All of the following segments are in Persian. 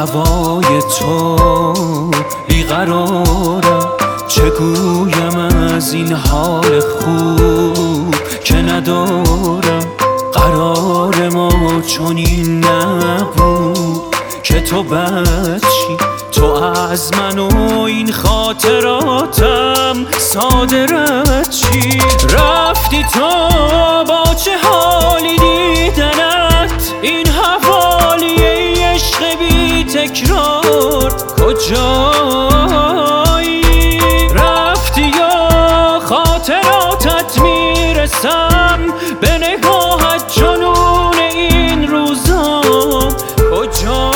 هوای تو بیقرارم، چگویم از این حال خوب که ندارم. قرار ما چنین نبود که تو بچی، تو از من و این خاطراتم صادرت چی. رفتی تو با چه حالی دیدنت، این حوالی عشق بی تکرار کجایی؟ رفتی یا خاطراتت میرسم به نگاهت جنون این روزا کجایی؟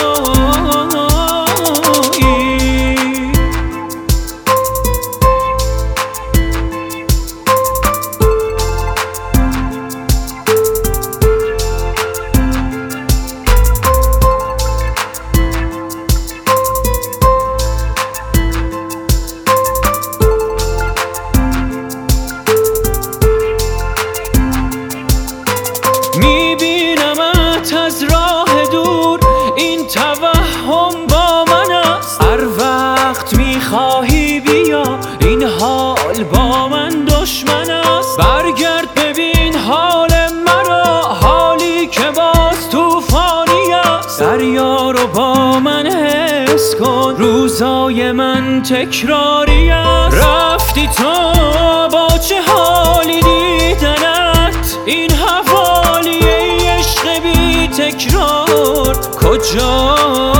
میبینمت از راه دور، این توهم با من است. هر وقت میخواهی بیا، این حال با من دشمن است. برگرد ببین حال مرا، حالی که باز توفانی است. دریا رو با من حس کن، روزای من تکراری است. رفتی تو با چه حالی دیدنت، این حوالی عشق بی تکرار کجا؟